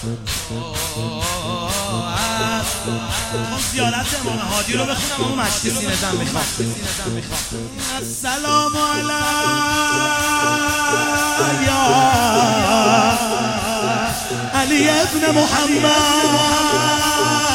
زیارت امام هادی رو بخونم اما مشتی سینه زن میخوام. السلام علیک یا علی ابن محمد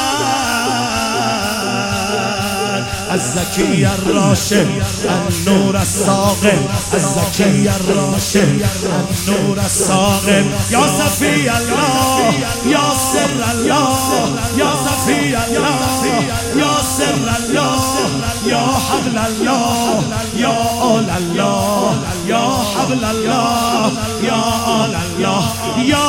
الزكي الراشد النور الصاغب الزكي الراشد النور الصاغب يا صفي الله يا سر الله يا صفي الله يا سر الله يا حبل الله يا آل الله يا حبل الله يا آل الله يا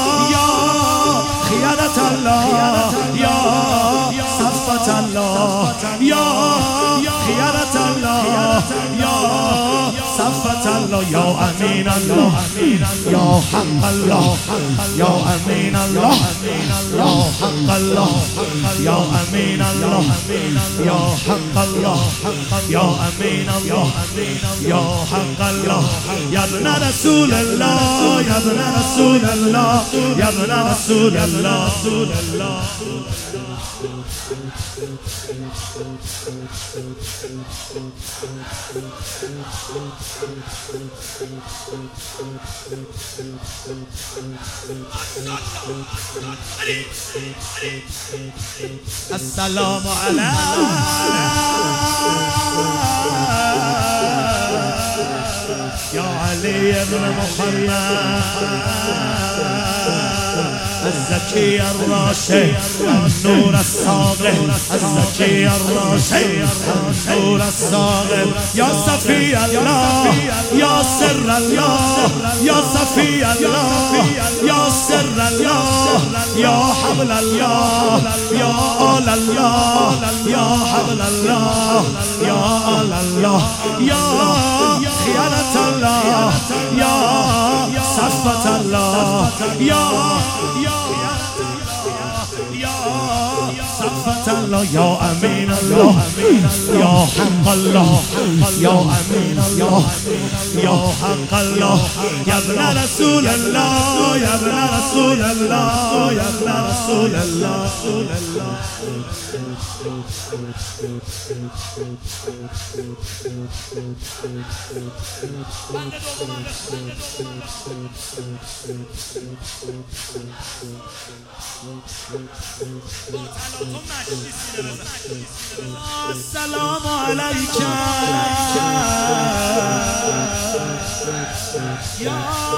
خيانة الله يا صفة الله يا خيانة الله يا صفة الله يا أمين الله يا حق الله يا أمين الله يا حق الله يا أمين الله يا حق الله يا أمين الله يا حق الله يا ابن رسول الله يا ابن رسول الله يا ابن رسول الله السلام عليك يا علي بن محمد الزكي الراشد النور الصاغب الزكي الراشد النور الصاغب يا صفي الله يا سر الله يا صفي الله يا سر الله يا حبل الله يا آل الله يا حبل الله يا آل الله يا خيانة الله يا صفة الله يا صفة الله يا أمين الله يا حق الله يا أمين الله يا حق الله يا ابن رسول الله يا ابن رسول الله يا ابن رسول الله السلام عليك يا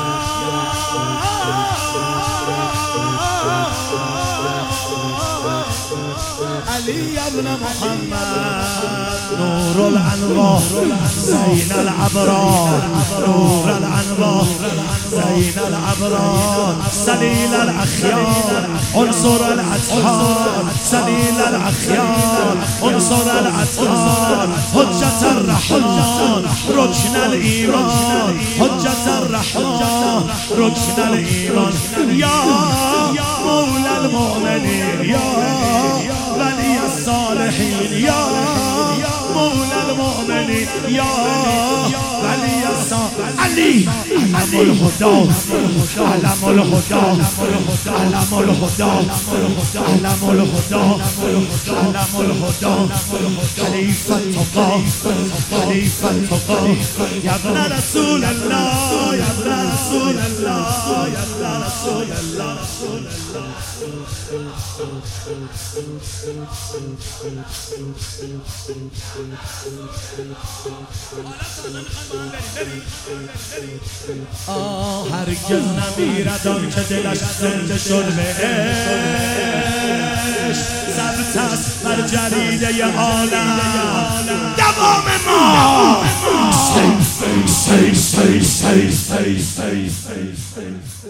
علي بن محمد نور الأنوار زين الأبرار نور الأنوار زين الأبرار سليل الأخيار عنصر الأطهار سليل الأخيار عنصر الأطهار حجة الرحمن ركن الإيمان حجة الرحمن ركن الإيمان يا مولى المؤمنين يا ولي الصالحين يا مولى المؤمنين يا ولي الصالحين علي علم الهدى علم الهدى علم الهدى علم الهدى علم الهدى خليفة التقى خليفة التقى يا ابن رسول الله يا ابن رسول الله يا ابن رسول الله هرگز نمیرد آن که دلش زنده شد به عشق ثبت است بر جریده عالم دوام ما